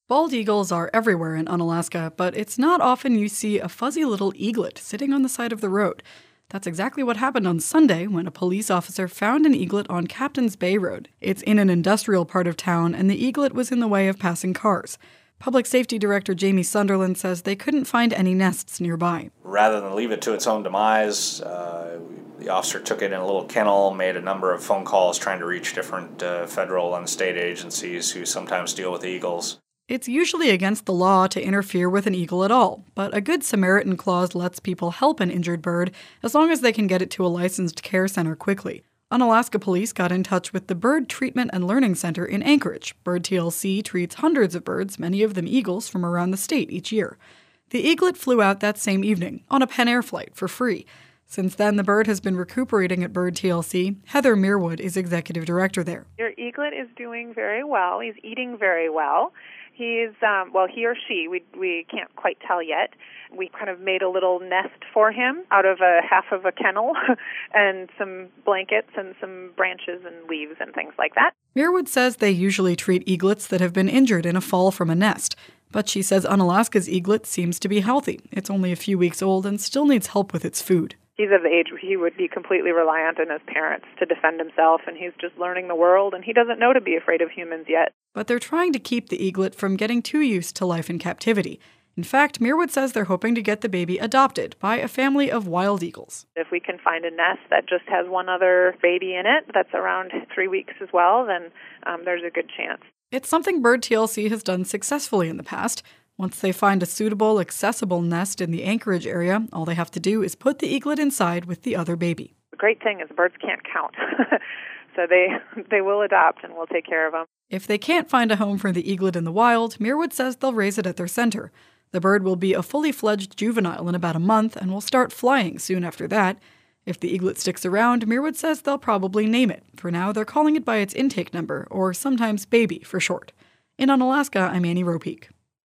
Bald eagles are everywhere in Unalaska, but it's not often you see a fuzzy little eaglet sitting on the side of the road. That's exactly what happened on Sunday when a police officer found an eaglet on Captain's Bay Road. It's in an industrial part of town, and the eaglet was in the way of passing cars. Public Safety Director Jamie Sunderland says they couldn't find any nests nearby. Rather than leave it to its own demise, the officer took it in a little kennel, made a number of phone calls trying to reach different federal and state agencies who sometimes deal with eagles. It's usually against the law to interfere with an eagle at all, but a Good Samaritan clause lets people help an injured bird as long as they can get it to a licensed care center quickly. Unalaska police got in touch with the Bird Treatment and Learning Center in Anchorage. Bird TLC treats hundreds of birds, many of them eagles, from around the state each year. The eaglet flew out that same evening on a Pen Air flight for free. Since then, the bird has been recuperating at Bird TLC. Heather Meerwood is executive director there. Your eaglet is doing very well. He's eating very well. He's, he or she, we can't quite tell yet. We kind of made a little nest for him out of half of a kennel and some blankets and some branches and leaves and things like that. Meerwood says they usually treat eaglets that have been injured in a fall from a nest. But she says Unalaska's eaglet seems to be healthy. It's only a few weeks old and still needs help with its food. He's of the age where he would be completely reliant on his parents to defend himself, and he's just learning the world, and he doesn't know to be afraid of humans yet. But they're trying to keep the eaglet from getting too used to life in captivity. In fact, Meerwood says they're hoping to get the baby adopted by a family of wild eagles. If we can find a nest that just has one other baby in it that's around 3 weeks as well, then there's a good chance. It's something Bird TLC has done successfully in the past. Once they find a suitable, accessible nest in the Anchorage area, all they have to do is put the eaglet inside with the other baby. The great thing is birds can't count, so they will adopt and we'll take care of them. If they can't find a home for the eaglet in the wild, Meerwood says they'll raise it at their center. The bird will be a fully fledged juvenile in about a month and will start flying soon after that. If the eaglet sticks around, Meerwood says they'll probably name it. For now, they're calling it by its intake number, or sometimes baby for short. In Unalaska, I'm Annie Ropeek.